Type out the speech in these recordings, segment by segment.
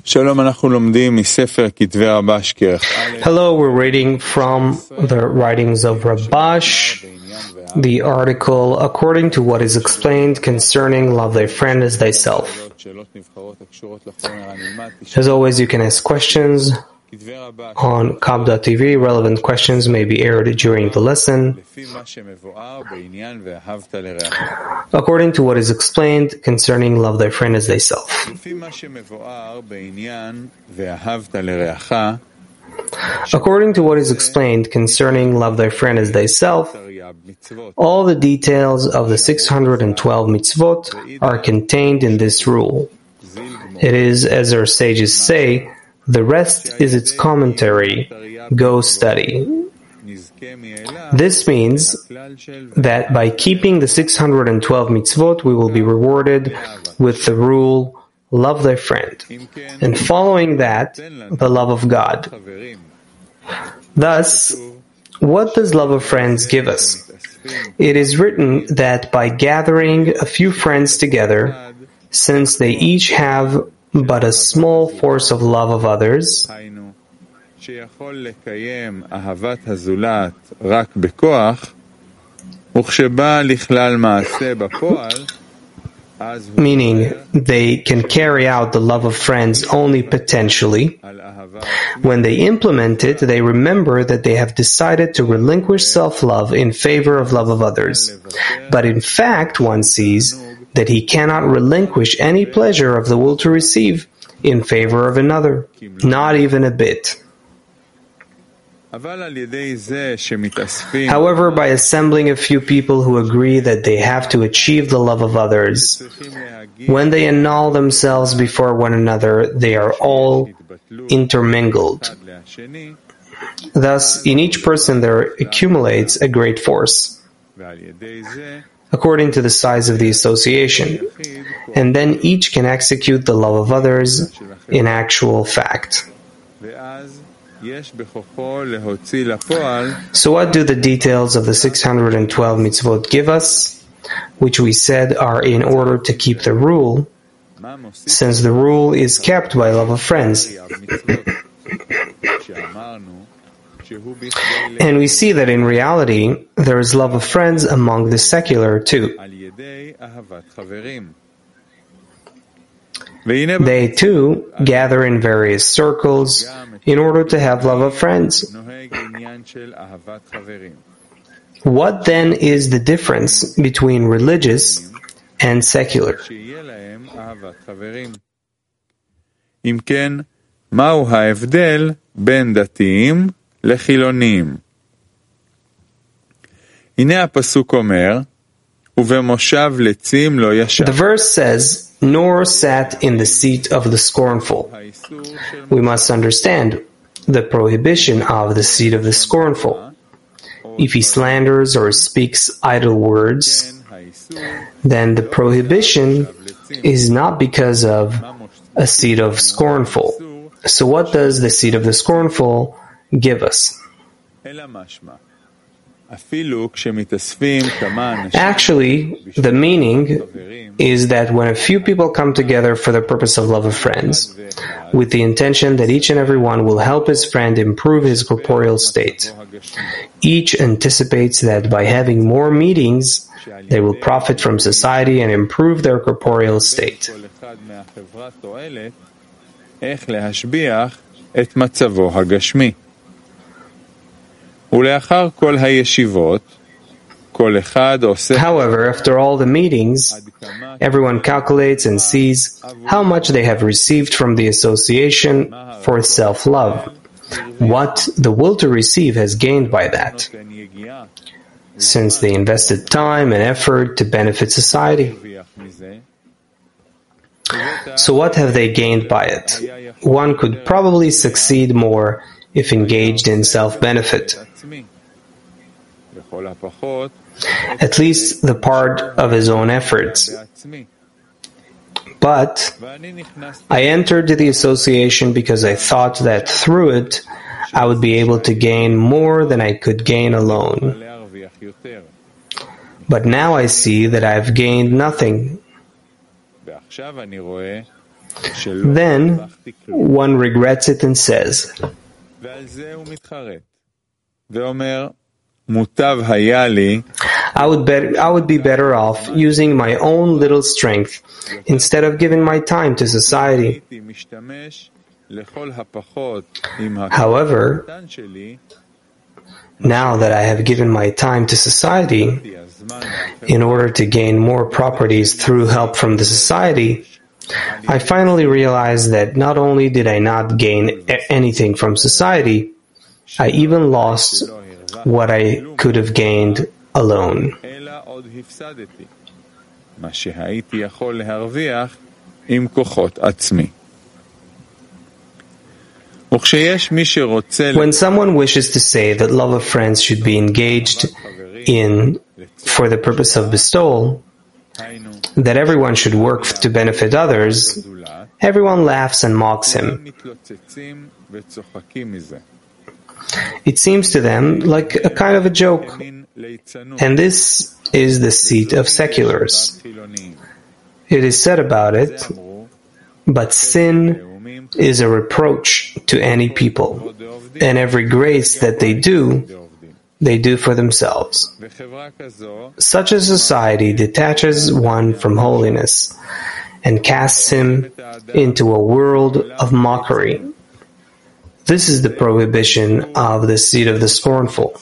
Hello, we're reading from the writings of Rabash, the article According to What is Explained Concerning Love Thy Friend as Thyself. As always, you can ask questions on Kab.tv. Relevant questions may be aired during the lesson. According to what is explained concerning love thy friend as thyself. According to what is explained concerning love thy friend as thyself, all the details of the 612 mitzvot are contained in this rule. It is, as our sages say, the rest is its commentary. Go study. This means that by keeping the 612 mitzvot, we will be rewarded with the rule, love thy friend, and following that, the love of God. Thus, what does love of friends give us? It is written that by gathering a few friends together, since they each have but a small force of love of others, meaning they can carry out the love of friends only potentially. When they implement it, they remember that they have decided to relinquish self-love in favor of love of others. But in fact, one sees that he cannot relinquish any pleasure of the will to receive in favor of another, not even a bit. However, by assembling a few people who agree that they have to achieve the love of others, when they annul themselves before one another, they are all intermingled. Thus, in each person there accumulates a great force, according to the size of the association, and then each can execute the love of others in actual fact. So what do the details of the 612 mitzvot give us, which we said are in order to keep the rule, since the rule is kept by love of friends? And we see that in reality, there is love of friends among the secular too. They too gather in various circles in order to have love of friends. What then is the difference between religious and secular? The verse says, nor sat in the seat of the scornful. We must understand the prohibition of the seat of the scornful. If he slanders or speaks idle words, then the prohibition is not because of a seat of scornful. So what does the seat of the scornful give us? Actually, the meaning is that when a few people come together for the purpose of love of friends, with the intention that each and every one will help his friend improve his corporeal state, each anticipates that by having more meetings, they will profit from society and improve their corporeal state. However, after all the meetings, everyone calculates and sees how much they have received from the association for self-love, what the will to receive has gained by that, since they invested time and effort to benefit society. So what have they gained by it? One could probably succeed more if engaged in self-benefit, at least the part of his own efforts. But I entered the association because I thought that through it I would be able to gain more than I could gain alone. But now I see that I have gained nothing. Then one regrets it and says, I would be better off using my own little strength instead of giving my time to society. However, now that I have given my time to society in order to gain more properties through help from the society, I finally realized that not only did I not gain anything from society, I even lost what I could have gained alone. When someone wishes to say that love of friends should be engaged in for the purpose of bestowal, that everyone should work to benefit others, everyone laughs and mocks him. It seems to them like a kind of a joke, and this is the seat of seculars. It is said about it, but sin is a reproach to any people, and every grace that they do for themselves. Such a society detaches one from holiness and casts him into a world of mockery. This is the prohibition of the seed of the scornful.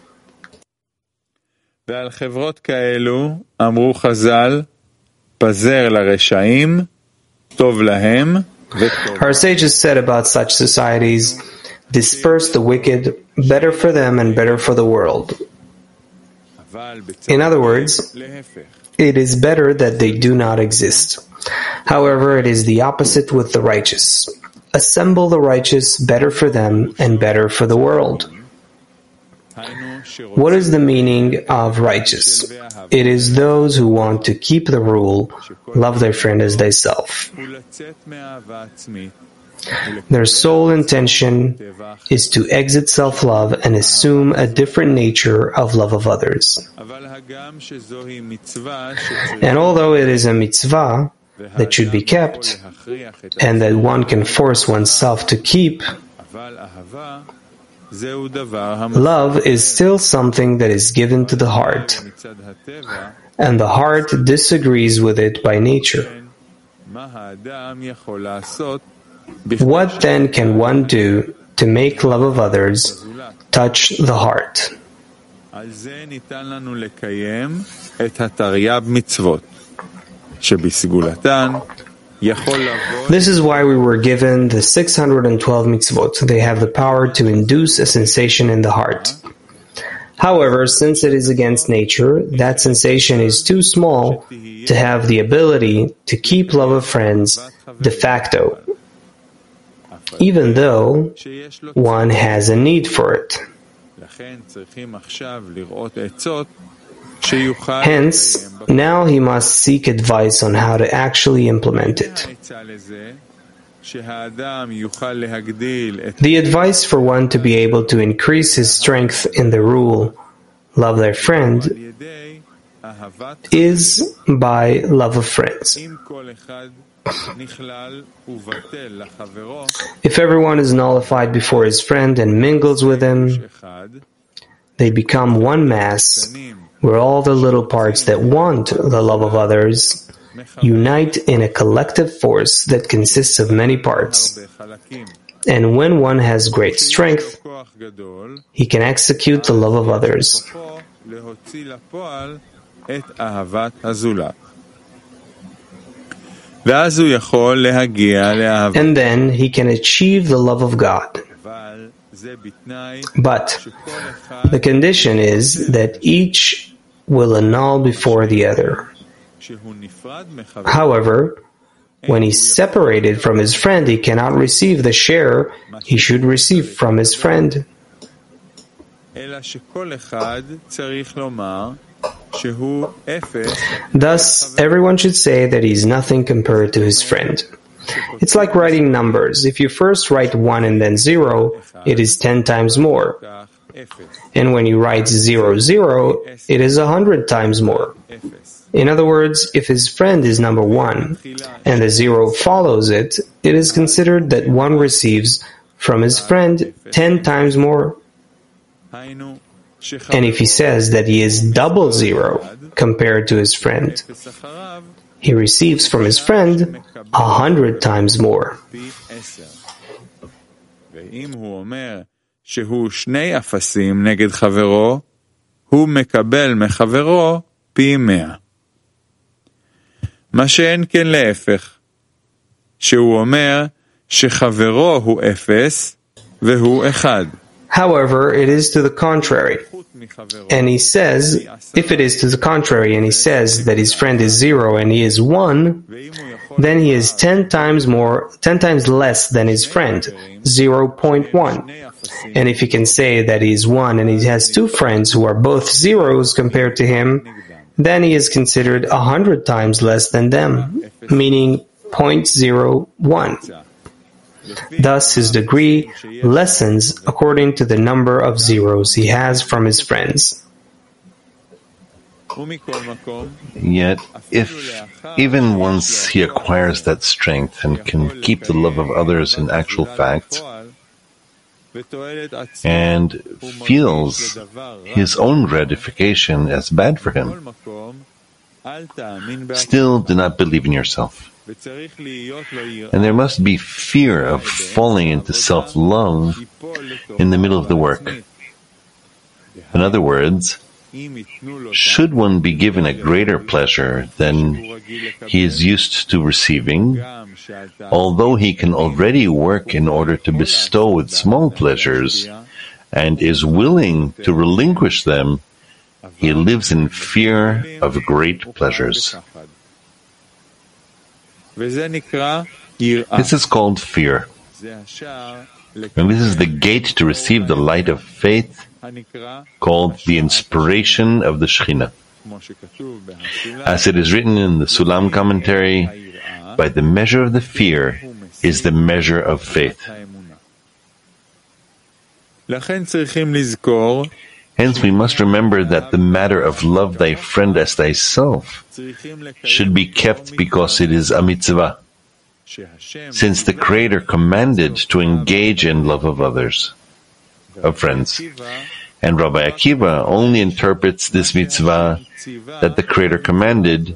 ועל חברות כאלו אמרו חז"ל, פזר לרשעים, טוב להם וטוב. Our sages said about such societies, disperse the wicked, better for them and better for the world. In other words, it is better that they do not exist. However, it is the opposite with the righteous. Assemble the righteous, better for them and better for the world. What is the meaning of righteous? It is those who want to keep the rule, love their friend as thyself. Their sole intention is to exit self-love and assume a different nature of love of others. And although it is a mitzvah that should be kept, and that one can force oneself to keep, love is still something that is given to the heart, and the heart disagrees with it by nature. What then can one do to make love of others touch the heart? This is why we were given the 612 mitzvot. They have the power to induce a sensation in the heart. However, since it is against nature, that sensation is too small to have the ability to keep love of friends de facto, even though one has a need for it. Hence, now he must seek advice on how to actually implement it. The advice for one to be able to increase his strength in the rule, love thy friend, is by love of friends. If everyone is nullified before his friend and mingles with him, they become one mass, where all the little parts that want the love of others unite in a collective force that consists of many parts. And when one has great strength, he can execute the love of others. And then he can achieve the love of God. But the condition is that each will annul before the other. However, when he's separated from his friend, he cannot receive the share he should receive from his friend. Thus, everyone should say that he is nothing compared to his friend. It's like writing numbers. If you first write 1 and then 0, it is 10 times more. And when you write 0, 0, it is 100 times more. In other words, if his friend is number 1 and the 0 follows it, it is considered that one receives from his friend 10 times more. And if he says that he is double 0 compared to his friend, he receives from his friend 100 times more. שהוא שני אפסים נגד חברו, הוא מקבל מחברו פי 100. מה שאין כן להפך, שהוא אומר שחברו הוא 0 והוא 1. However, it is to the contrary. And he says, if it is to the contrary, and he says that his friend is 0 and he is 1, then he is 10 times less than his friend, 0.1. And if he can say that he is 1 and he has 2 friends who are both zeros compared to him, then he is considered 100 times less than them, meaning 0.01. Thus, his degree lessens according to the number of zeros he has from his friends. Yet, if even once he acquires that strength and can keep the love of others in actual fact, and feels his own gratification as bad for him, still do not believe in yourself. And there must be fear of falling into self-love in the middle of the work. In other words, should one be given a greater pleasure than he is used to receiving, although he can already work in order to bestow with small pleasures and is willing to relinquish them, he lives in fear of great pleasures. This is called fear. And this is the gate to receive the light of faith, called the inspiration of the Shekhinah. As it is written in the Sulam commentary, by the measure of the fear is the measure of faith. Hence we must remember that the matter of love thy friend as thyself should be kept because it is a mitzvah, since the Creator commanded to engage in love of others, of friends. And Rabbi Akiva only interprets this mitzvah that the Creator commanded,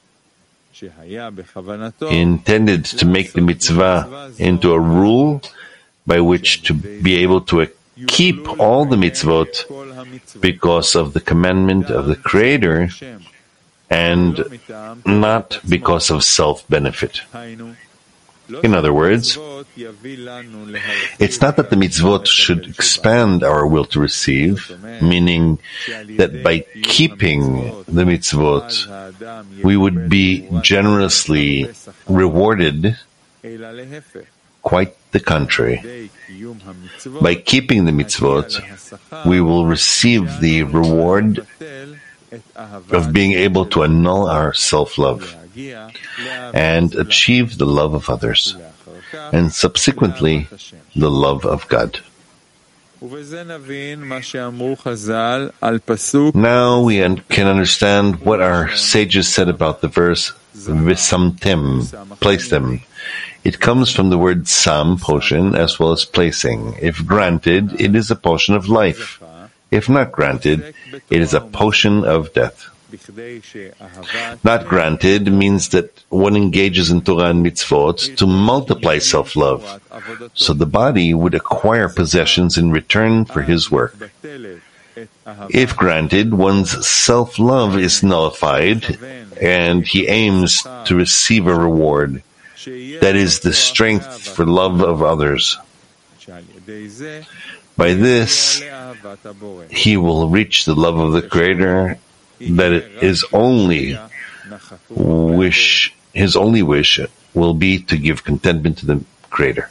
intended to make the mitzvah into a rule by which to be able to keep all the mitzvot because of the commandment of the Creator and not because of self-benefit. In other words, it's not that the mitzvot should expand our will to receive, meaning that by keeping the mitzvot we would be generously rewarded. Quite the contrary. By keeping the mitzvot, we will receive the reward of being able to annul our self-love and achieve the love of others, and subsequently the love of God. Now we can understand what our sages said about the verse V'samtem, place them. It comes from the word sam, potion, as well as placing. If granted, it is a potion of life. If not granted, it is a potion of death. Not granted means that one engages in Torah and mitzvot to multiply self-love, so the body would acquire possessions in return for his work. If granted, one's self-love is nullified, and he aims to receive a reward. That is the strength for love of others. By this, he will reach the love of the Creator, that his only wish will be to give contentment to the Creator.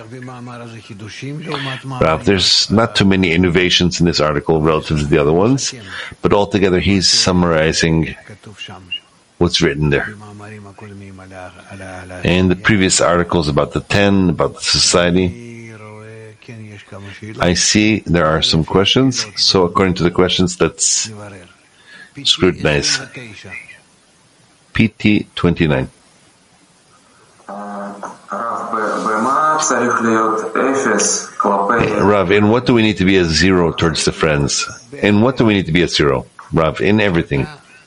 Rav, there's not too many innovations in this article relative to the other ones, but altogether he's summarizing what's written there. In the previous articles about the 10, about the society, I see there are some questions, so according to the questions, let's scrutinize. PT 29. Rav, in what do we need to be a zero towards the friends? In what do we need to be a zero? Rav, in everything.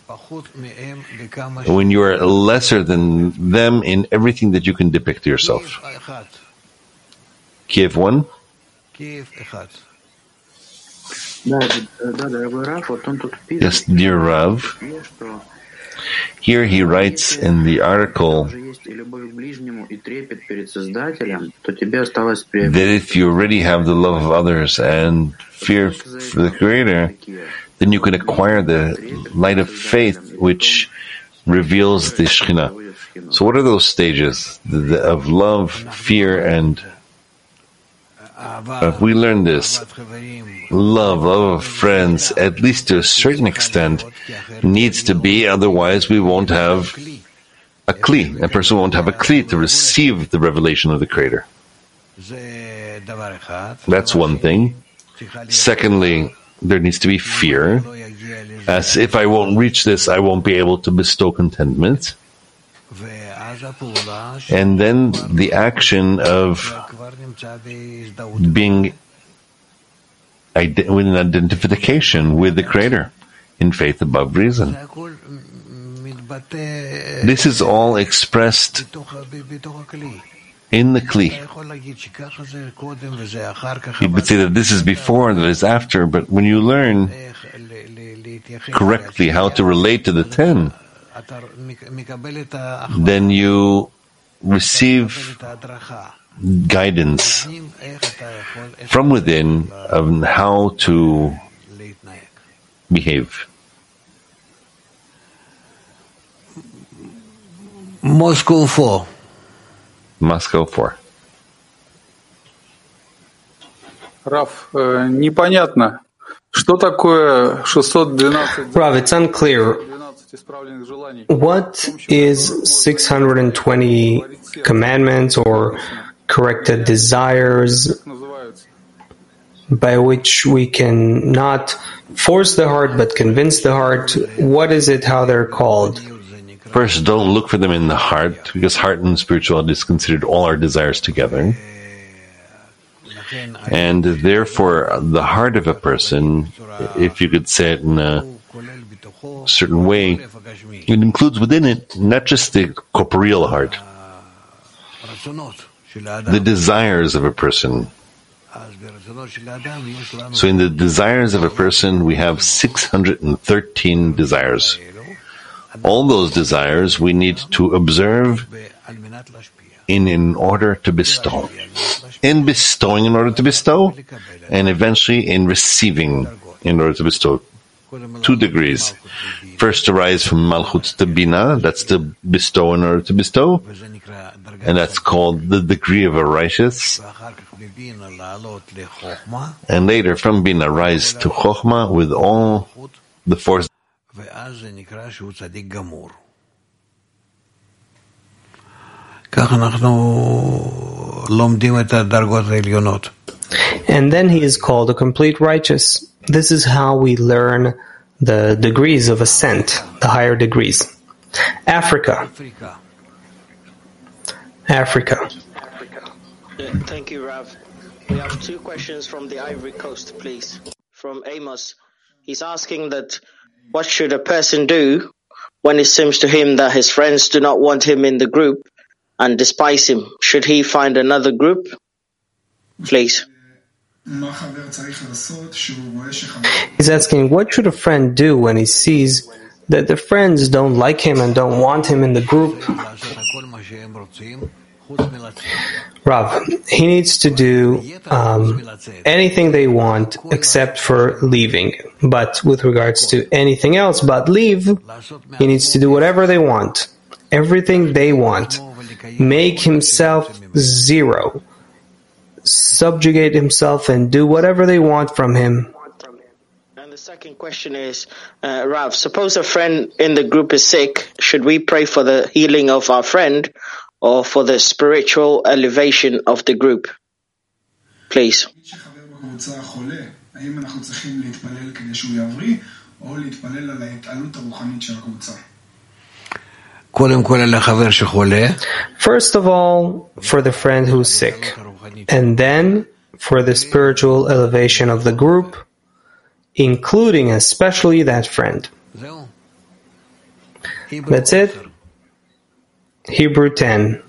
When you are lesser than them in everything that you can depict yourself. Kiev 1? Yes, dear Rav. Here he writes in the article that if you already have the love of others and fear for the Creator, then you can acquire the light of faith which reveals the Shekhinah. So what are those stages of love, fear, and if we learn this, love of friends, at least to a certain extent, needs to be, otherwise we won't have a kli. A person won't have a kli to receive the revelation of the Creator. That's one thing. Secondly, there needs to be fear, as if I won't reach this, I won't be able to bestow contentment. And then the action of being with an identification with the Creator in faith above reason. This is all expressed in the Kli. You would say that this is before and that is after, but when you learn correctly how to relate to the 10, then you receive guidance from within on how to behave. Moscow 4. Moscow 4. Раф, непонятно, что такое 612? Rav, it's unclear. What is 620 commandments or corrected desires by which we can not force the heart but convince the heart? What is it, how they're called? First, don't look for them in the heart, because heart and spirituality is considered all our desires together. And therefore, the heart of a person, if you could say it in a certain way, it includes within it not just the corporeal heart, the desires of a person. So in the desires of a person, we have 613 desires. All those desires we need to observe in order to bestow. In bestowing in order to bestow, and eventually in receiving in order to bestow. 2 degrees. First to rise from Malchut to Bina, that's to bestow in order to bestow, and that's called the degree of a righteous. And later from Bina rise to Chokhmah with all the force. And then he is called a complete righteous. This is how we learn the degrees of ascent, the higher degrees. Africa. Thank you, Rav. We have 2 questions from the Ivory Coast, please. From Amos. He's asking that what should a person do when it seems to him that his friends do not want him in the group and despise him? Should he find another group? Please. He's asking, what should a friend do when he sees that the friends don't like him and don't want him in the group? Rav, he needs to do anything they want except for leaving. But with regards to anything else but leave, he needs to do whatever they want. Everything they want. Make himself zero. Subjugate himself and do whatever they want from him. And the second question is, Rav, suppose a friend in the group is sick, should we pray for the healing of our friend or for the spiritual elevation of the group? Please. First of all, for the friend who's sick, and then for the spiritual elevation of the group, including especially that friend. That's it. Hebrew 10.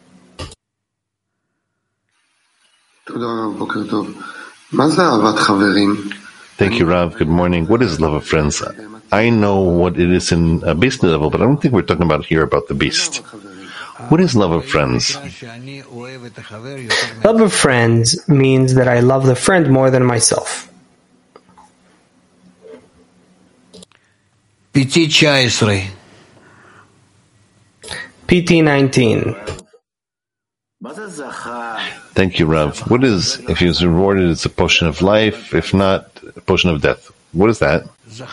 Thank you, Rav. Good morning. What is love of friends? I know what it is in a beast level, but I don't think we're talking about here about the beast. What is love of friends? Love of friends means that I love the friend more than myself. PT 19. Thank you, Rav. What is, if he was rewarded, it's a potion of life, if not, a potion of death. What is that?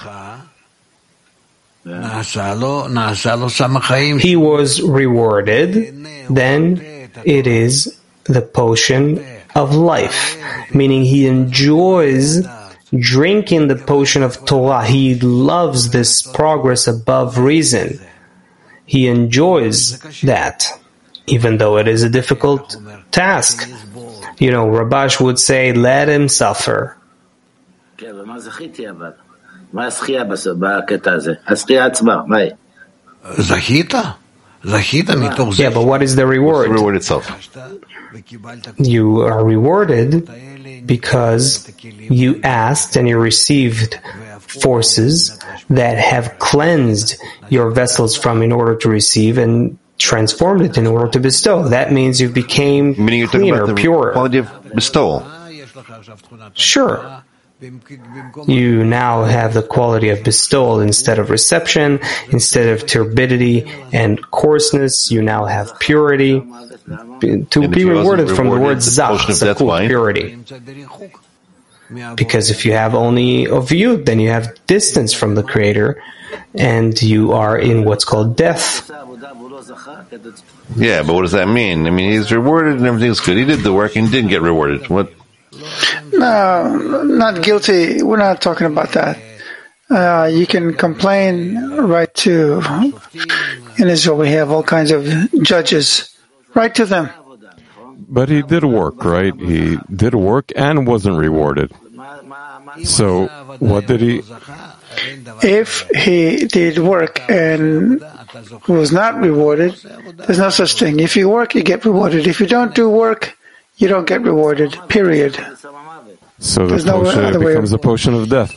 He was rewarded, then it is the potion of life, meaning he enjoys drinking the potion of Torah. He loves this progress above reason. He enjoys that, even though it is a difficult task. You know, Rabash would say, let him suffer. Yeah, but what is the reward? The reward itself. You are rewarded because you asked and you received forces that have cleansed your vessels from in order to receive and transformed it in order to bestow. That means you became Meaning you're cleaner, talking about the purer. quality of bestowal. Sure. You now have the quality of bestowal instead of reception, instead of turbidity and coarseness, you now have purity. To be rewarded from the word zach, purity. Because if you have only of you, then you have distance from the Creator, and you are in what's called death. Yeah, but what does that mean? I mean, he's rewarded and everything's good. He did the work and didn't get rewarded. What? No, not guilty. We're not talking about that. You can complain right to, in Israel we have all kinds of judges. Right to them. But he did work, right? He did work and wasn't rewarded. So, what did he... If he did work and was not rewarded, there's no such thing. If you work, you get rewarded. If you don't do work, you don't get rewarded, period. So the potion becomes a potion of death.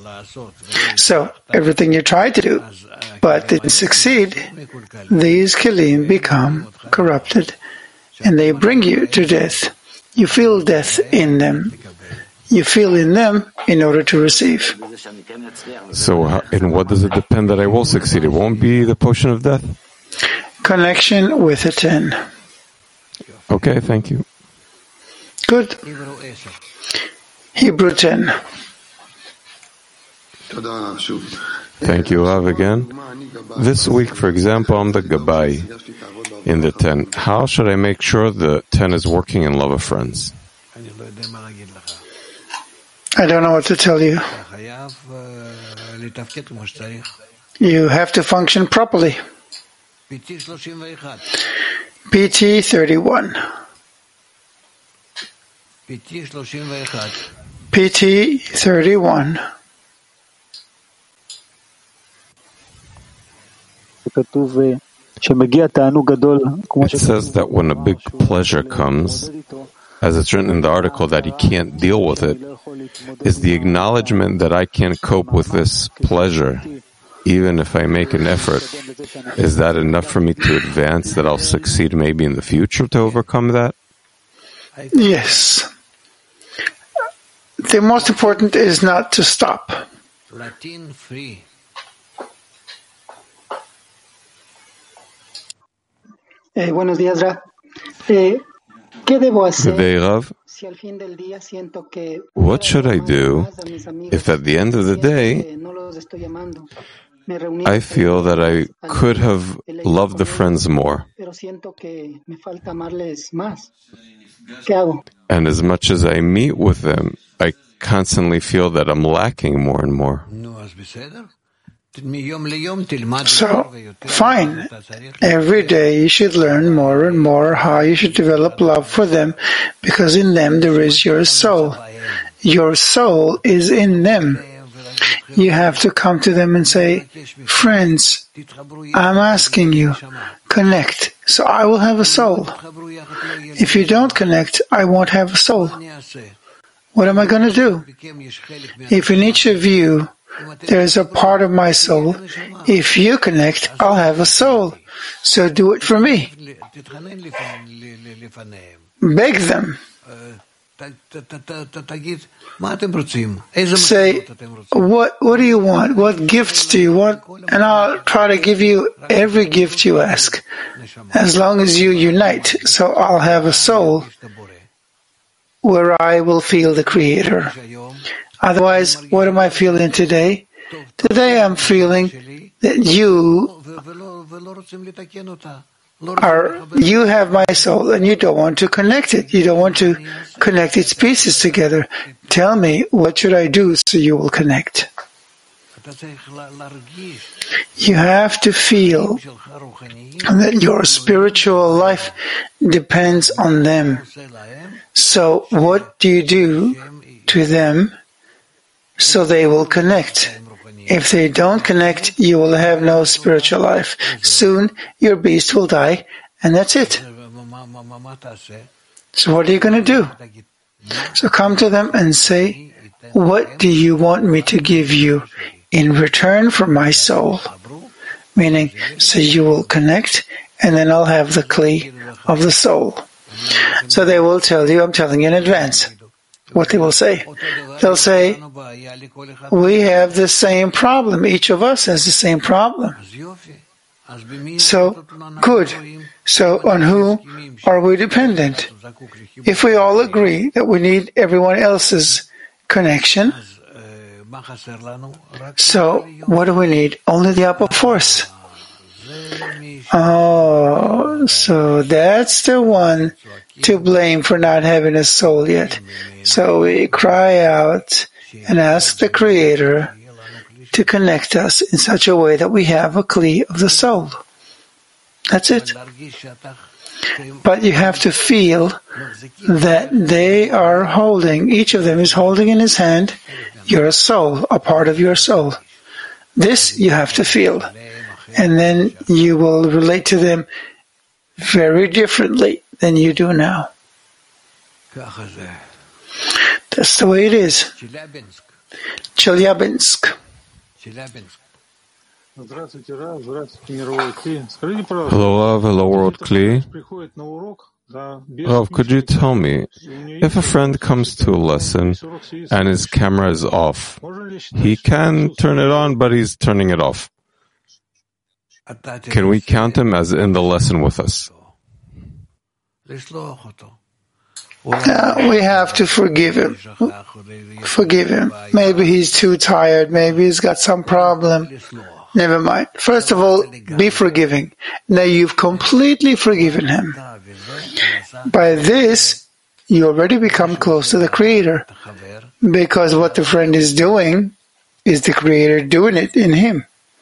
So, everything you try to do, but didn't succeed, these kelim become corrupted, and they bring you to death. You feel death in them. You feel in them in order to receive. So, in what does it depend that I will succeed? It won't be the potion of death? Connection with a 10. Okay, thank you. Good. Hebrew 10. Thank you, Rav, again. This week, for example, I'm the Gabbai in the 10. How should I make sure the 10 is working in love of friends? I don't know what to tell you. You have to function properly. PT 31. PT 31. It says that when a big pleasure comes, as it's written in the article, that he can't deal with it, is the acknowledgement that I can't cope with this pleasure, even if I make an effort. Is that enough for me to advance, that I'll succeed maybe in the future to overcome that? Yes. The most important is not to stop. Buenos días, Rav. ¿Qué debo hacer? Good day, Rav. What should I do if at the end of the day I feel that I could have loved the friends more? And as much as I meet with them, I constantly feel that I'm lacking more and more. So, fine. Every day you should learn more and more how you should develop love for them, because in them there is your soul. Your soul is in them. You have to come to them and say, friends, I'm asking you, connect, so I will have a soul. If you don't connect, I won't have a soul. What am I going to do? If in each of you there is a part of my soul, if you connect, I'll have a soul. So do it for me. Beg them. Say, what do you want? What gifts do you want? And I'll try to give you every gift you ask, as long as you unite. So I'll have a soul where I will feel the Creator. Otherwise, what am I feeling today? Today I'm feeling that you have my soul and you don't want to connect it. You don't want to connect its pieces together. Tell me, what should I do so you will connect? You have to feel that your spiritual life depends on them. So what do you do to them so they will connect? If they don't connect, you will have no spiritual life. Soon your beast will die, and that's it. So what are you going to do? So come to them and say, what do you want me to give you in return for my soul? Meaning, so you will connect, and then I'll have the kli of the soul. So they will tell you, I'm telling you in advance, what they will say. They'll say, we have the same problem. Each of us has the same problem. So, good. So, on who are we dependent? If we all agree that we need everyone else's connection, so what do we need? Only the upper force. Oh, so that's the one to blame for not having a soul yet. So we cry out and ask the Creator to connect us in such a way that we have a kli of the soul. That's it. But you have to feel that they are holding, each of them is holding in his hand your soul, a part of your soul. This you have to feel. And then you will relate to them very differently than you do now. That's the way it is. Chelyabinsk. Hello, Rav. Hello, World Kli. Rav, could you tell me, if a friend comes to a lesson and his camera is off, he can turn it on, but he's turning it off. Can we count him as in the lesson with us? We have to forgive him. Forgive him. Maybe he's too tired. Maybe he's got some problem. Never mind. First of all, be forgiving. Now you've completely forgiven him. By this, you already become close to the Creator. Because what the friend is doing is the Creator doing it in him.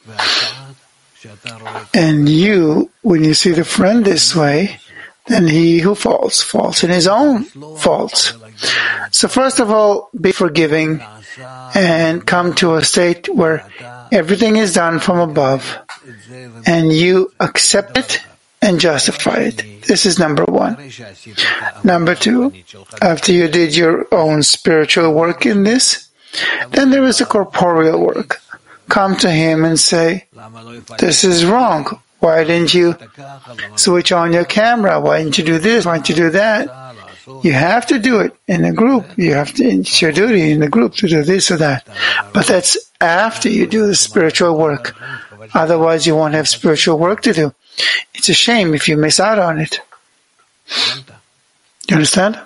And you, when you see the friend this way, then he who falls in his own faults. So first of all, be forgiving and come to a state where everything is done from above and you accept it and justify it. This is number one. Number two, after you did your own spiritual work in this, then there is a corporeal work. Come to him and say, this is wrong. Why didn't you switch on your camera? Why didn't you do this? Why didn't you do that? You have to do it in a group. It's your duty in the group to do this or that. But that's after you do the spiritual work. Otherwise, you won't have spiritual work to do. It's a shame if you miss out on it. You understand?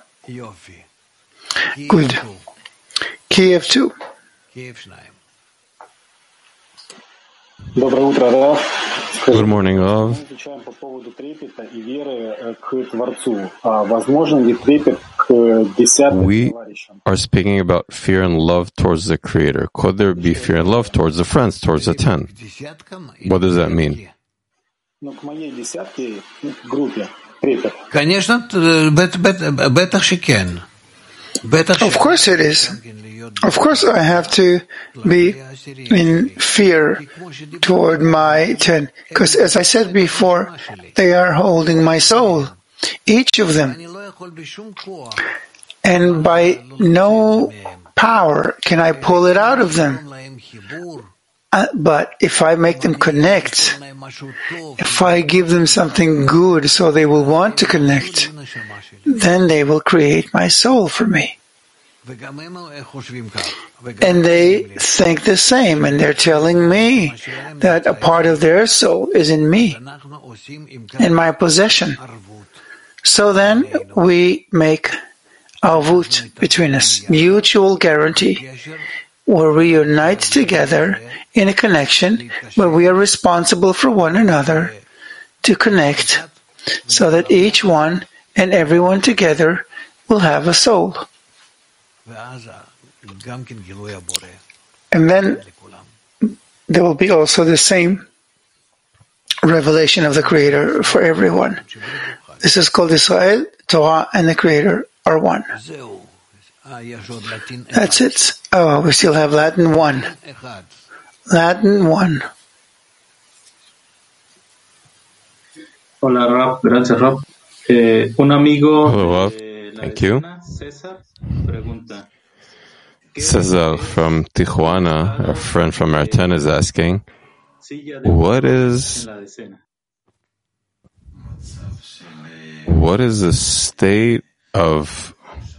Good. Kiev 2. Good morning, Rav. We are speaking about fear and love towards the Creator. Could there be fear and love towards the friends, towards the 10? What does that mean? Of course it is. Of course I have to be in fear toward my 10, because as I said before, they are holding my soul, each of them. And by no power can I pull it out of them. But if I make them connect, if I give them something good so they will want to connect, then they will create my soul for me. And they think the same, and they're telling me that a part of their soul is in me, in my possession. So then we make arvut between us, mutual guarantee, where we unite together in a connection where we are responsible for one another to connect so that each one and everyone together will have a soul. And then there will be also the same revelation of the Creator for everyone. This is called Israel, Torah, and the Creator are one. That's it. Oh, we still have Latin 1. Latin 1. Hola, Rab. Gracias, Rab. Un amigo. Hello, Rav. Thank you. Cesar from Tijuana, a friend from Arten, is asking, what is the state of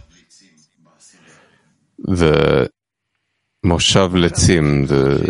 the Moshav Letzim,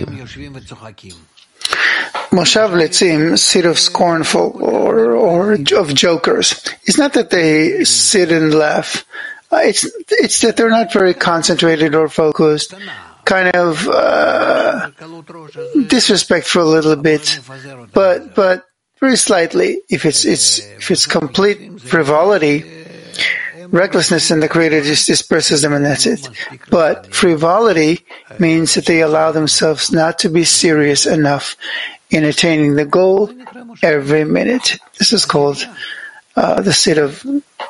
Moshav Letzim, seat of scornful or of jokers. It's not that they sit and laugh. It's that they're not very concentrated or focused, kind of disrespectful a little bit, but very slightly. If it's complete frivolity, recklessness in the Creator just disperses them and that's it. But frivolity means that they allow themselves not to be serious enough in attaining the goal every minute. This is called the seat of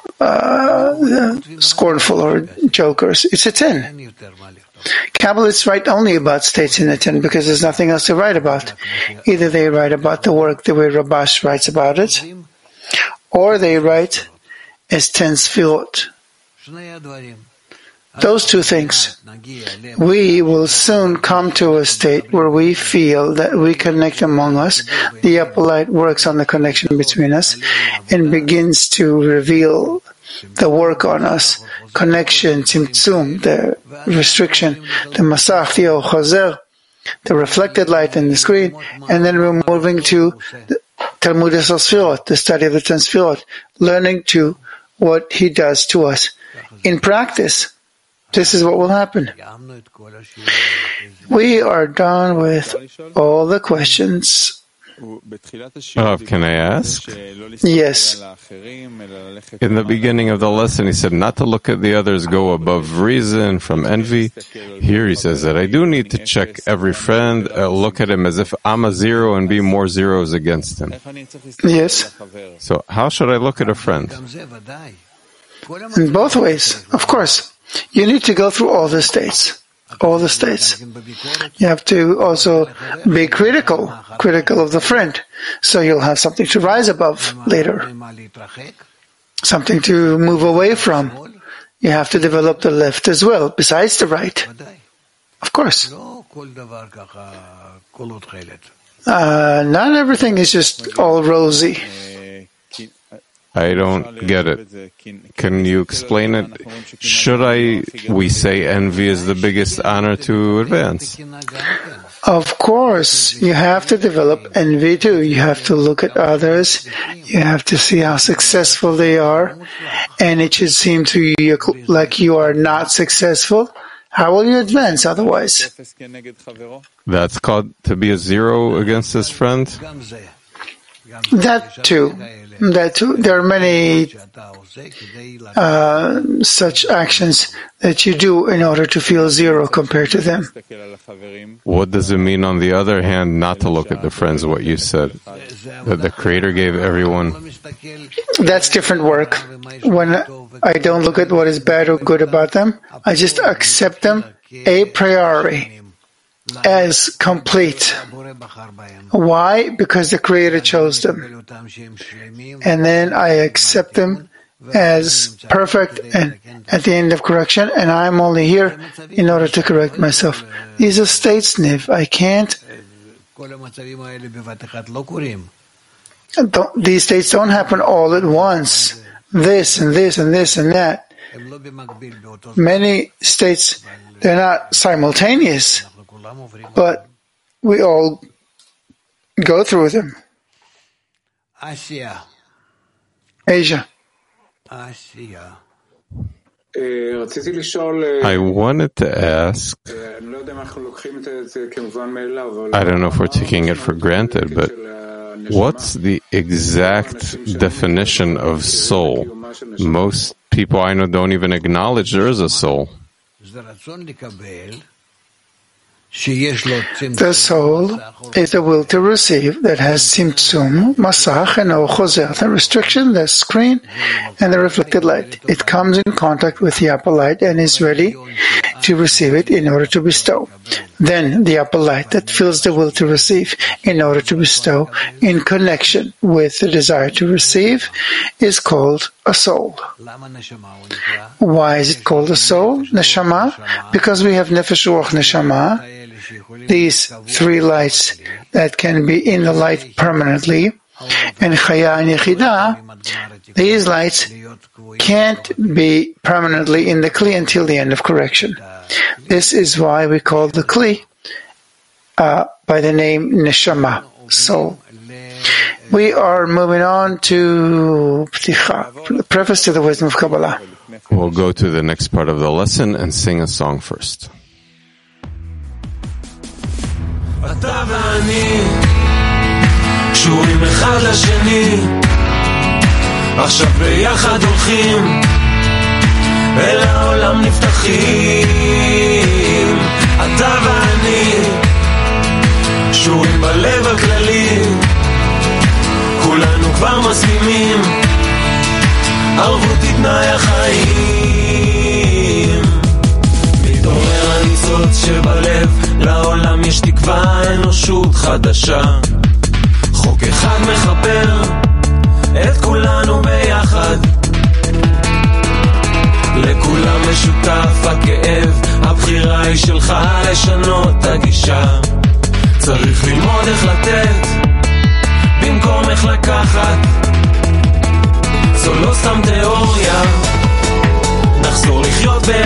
scornful or jokers. It's a 10. Kabbalists write only about states in the 10 because there's nothing else to write about. Either they write about the work the way Rabash writes about it, or they write as 10 sfirot. Those two things. We will soon come to a state where we feel that we connect among us. The upper light works on the connection between us and begins to reveal the work on us. Connection, tzimtzum, the restriction, the masach, the chazer, the reflected light in the screen, and then we're moving to the Talmud Sfirot, the study of the 10 Sfirot, learning to what he does to us. In practice, this is what will happen. We are done with all the questions. Can I ask? Yes. In the beginning of the lesson, he said not to look at the others go above reason from envy. Here he says that I do need to check every friend, look at him as if I'm a zero and be more zeros against him. Yes. So how should I look at a friend? In both ways, of course. You need to go through all the states. All the states. You have to also be critical of the friend. So you'll have something to rise above later. Something to move away from. You have to develop the left as well, besides the right. Of course. Not everything is just all rosy. I don't get it. Can you explain it? We say envy is the biggest honor to advance? Of course, you have to develop envy too. You have to look at others. You have to see how successful they are. And it should seem to you like you are not successful. How will you advance otherwise? That's called to be a zero against his friend? That too. There are many such actions that you do in order to feel zero compared to them. What does it mean, on the other hand, not to look at the friends, what you said? That the Creator gave everyone? That's different work. When I don't look at what is bad or good about them, I just accept them a priori, as complete. Why? Because the Creator chose them. And then I accept them as perfect and at the end of correction, and I'm only here in order to correct myself. These are states, Niv. I can't. These states don't happen all at once. This and this and this and that. Many states, they're not simultaneous, but we all go through them. Asia. I wanted to ask, I don't know if we're taking it for granted, but what's the exact definition of soul? Most people I know don't even acknowledge there is a soul. The soul is the will to receive that has tzimtzum, masach, and ochozer, the restriction, the screen, and the reflected light. It comes in contact with the upper light and is ready to receive it in order to bestow. Then the upper light that fills the will to receive in order to bestow in connection with the desire to receive is called a soul. Why is it called a soul? Neshama? Because we have nefesh, ruach, neshama. These three lights that can be in the light permanently, and chaya and yechida, these lights can't be permanently in the kli until the end of correction. This is why we call the kli by the name neshama, soul. We are moving on to Pticha, the preface to the Wisdom of Kabbalah. We'll go to the next part of the lesson and sing a song first. אתה ואני קשורים אחד לשני, עכשיו ביחד הולכים אל העולם נפתחים. אתה ואני קשורים בלב הכללי, כולנו כבר מסכימים, ערבות היא תנאי החיים. מתעורר הניצוץ שבלב, לעולם יש תקווה, אנושות חדשה, חוק אחד מחבר את כולנו ביחד, לכולם משותף הכאב, הבחירה היא שלך לשנות את הגישה, צריך ללמוד איך לתת במקום איך לקחת, זו לא סתם תיאוריה, נחזור לחיות